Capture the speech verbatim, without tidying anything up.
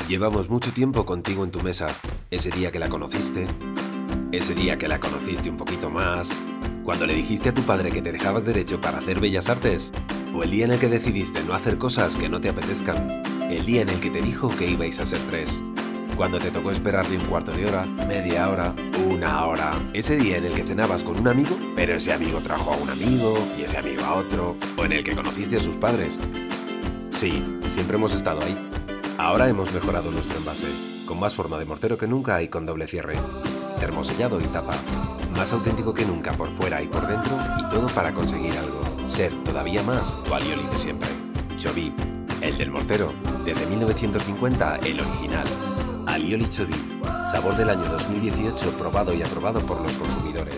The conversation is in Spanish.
Llevamos mucho tiempo contigo en tu mesa. Ese día que la conociste, ese día que la conociste un poquito más, cuando le dijiste a tu padre que te dejabas derecho para hacer bellas artes, o el día en el que decidiste no hacer cosas que no te apetezcan, el día en el que te dijo que ibais a ser tres, cuando te tocó esperarle un cuarto de hora, media hora, una hora, ese día en el que cenabas con un amigo, pero ese amigo trajo a un amigo y ese amigo a otro, o en el que conociste a sus padres. Sí, siempre hemos estado ahí. Ahora hemos mejorado nuestro envase, con más forma de mortero que nunca y con doble cierre, termosellado y tapa, más auténtico que nunca por fuera y por dentro, y todo para conseguir algo, ser todavía más tu alioli de siempre. Chovy, el del mortero, desde mil novecientos cincuenta el original. Alioli Chovy, sabor del año dos mil dieciocho probado y aprobado por los consumidores.